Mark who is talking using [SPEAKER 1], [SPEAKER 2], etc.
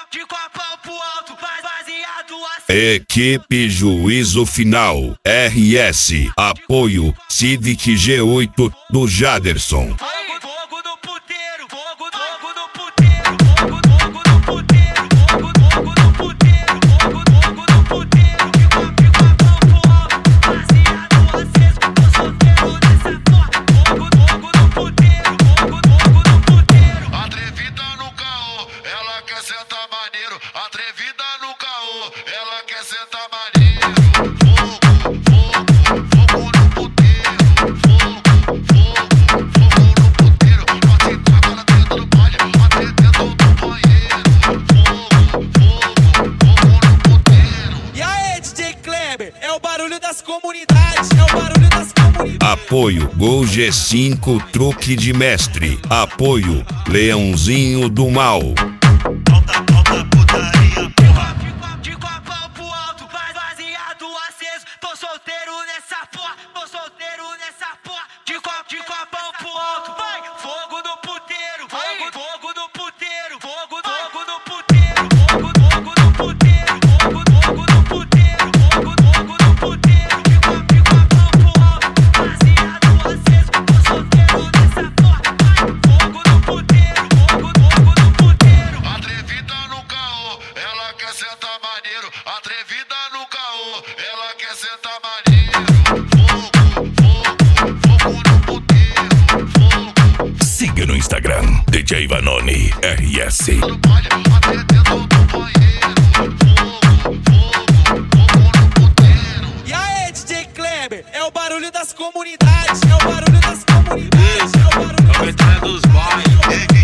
[SPEAKER 1] de copão pro alto, baseado assim.
[SPEAKER 2] Equipe Juízo Final, RS, apoio Civic G8 do Jaderson.
[SPEAKER 1] Fogo no puteiro, fogo no puteiro, fogo no puteiro, fogo no puteiro, fogo no puteiro, de copão pro alto, baseado aceso, tô solteiro nessa porra. Fogo no puteiro, fogo no puteiro.
[SPEAKER 3] Atrevida no caô, ela quer sentar maneiro. Atrevida no caô, ela quer sentar maneiro. Fogo no puteiro. Fogo no puteiro. Bate agora dentro do baile, bate dentro do banheiro. Fogo no puteiro.
[SPEAKER 1] E aí, DJ Kleber, é o barulho das comunidades, é o barulho das comunidades.
[SPEAKER 2] Apoio Gol G5 Truque de Mestre. Apoio Leãozinho do Mal.
[SPEAKER 3] Alta putaria, porra.
[SPEAKER 1] De copão pro alto, baseado aceso, tô solteiro nessa porra, tô solteiro nessa porra. De copão pro alto, vai, fogo no puteiro, fogo no puteiro, fogo no puteiro, fogo no puteiro, fogo no puteiro, fogo no puteiro. De copão pro alto, baseado aceso, tô solteiro nessa porra, vai, fogo no puteiro, fogo no puteiro.
[SPEAKER 3] Atrevida no caô, ela quer sentar maneiro. Atrevida no caô, ela quer sentar maneiro. Fogo no puteiro.
[SPEAKER 4] Siga no Instagram, DJ Vanoni RS.
[SPEAKER 3] No baile, bate dentro do banheiro. Fogo no puteiro.
[SPEAKER 1] E aí, DJ Kleber, é o barulho das comunidades, é o barulho das comunidades, é o barulho das
[SPEAKER 3] Dos bailes.